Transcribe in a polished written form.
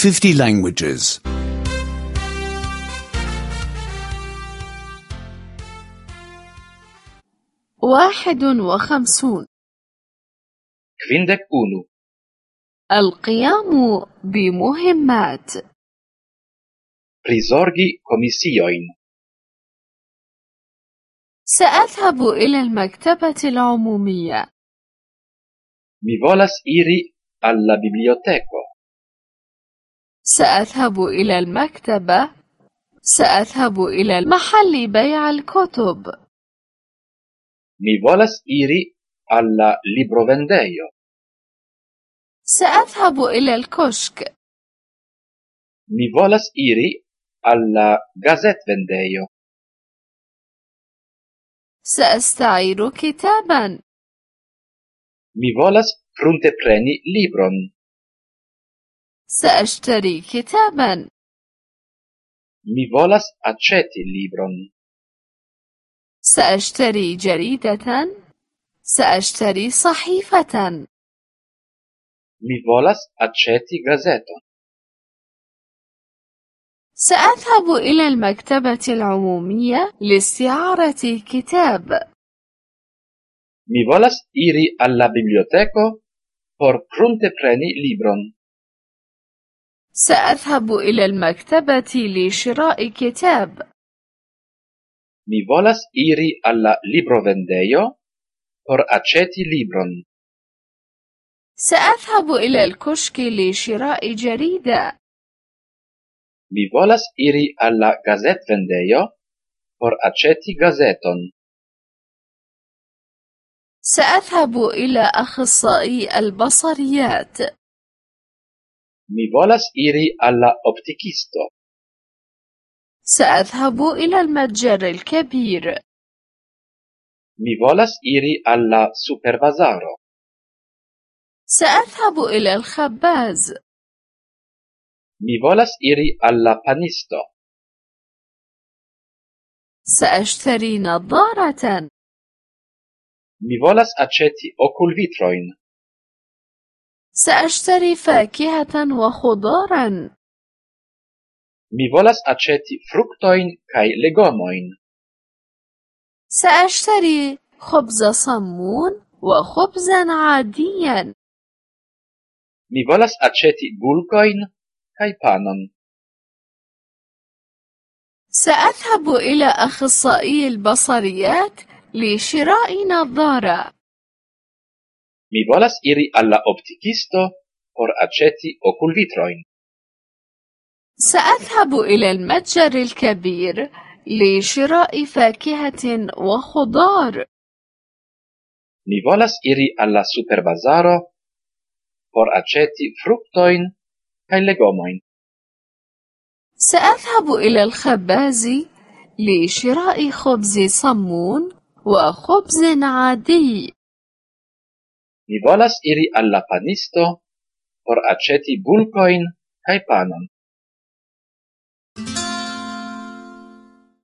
50 languages. 51. Kvindek unu. القيام بمهمات. Prizorgi komisioin. سأذهب إلى المكتبة العمومية. Mi volas iri alla biblioteko. سأذهب إلى المكتبة. سأذهب إلى محل بيع الكتب. Mi volas iri alla librovendejo. سأذهب إلى الكشك. Mi volas iri alla gazetvendejo. سأستعير كتابا. Mi volas pruntepreni libron. سأشتري كتابا. Mi volas aĉeti libron. سأشتري جريدة. سأشتري صحيفة. Mi volas aĉeti gazeton. سأذهب إلى المكتبة العمومية لاستعارة كتاب. Mi volas iri alla biblioteko por pruntepreni libron. سأذهب إلى المكتبة لشراء كتاب. Mi volas iri alla librovendejo por aĉeti libron. سأذهب إلى الكشك لشراء جريدة. Mi volas iri alla gazetvendejo por aĉeti gazeton. سأذهب إلى أخصائي البصريات. Mi volas iri alla optikisto. سأذهب إلى المتجر الكبير. Mi volas iri alla superbazaro. سأذهب إلى الخباز. Mi volas iri alla panisto. سأشتري نظارة. Mi volas aĉeti okulvitrojn. سأشتري فاكهة وخضارا. Mi volas aĉeti fruktojn kaj legomojn. سأشتري خبز صمون وخبزا عاديا. Mi volas aĉeti bulkojn kaj panon. سأذهب إلى أخصائي البصريات لشراء نظارة. Mi volas iri alla optikisto por aĉeti okulvitrojn. سأذهب إلى المتجر الكبير لشراء فاكهة وخضار. Mi volas iri alla superbazaro por aĉeti fruktojn kaj legomojn. سأذهب إلى الخباز لشراء خبز صمون وخبز عادي. Mi volas iri alla panisto por aĉeti bulkojn kaj panon.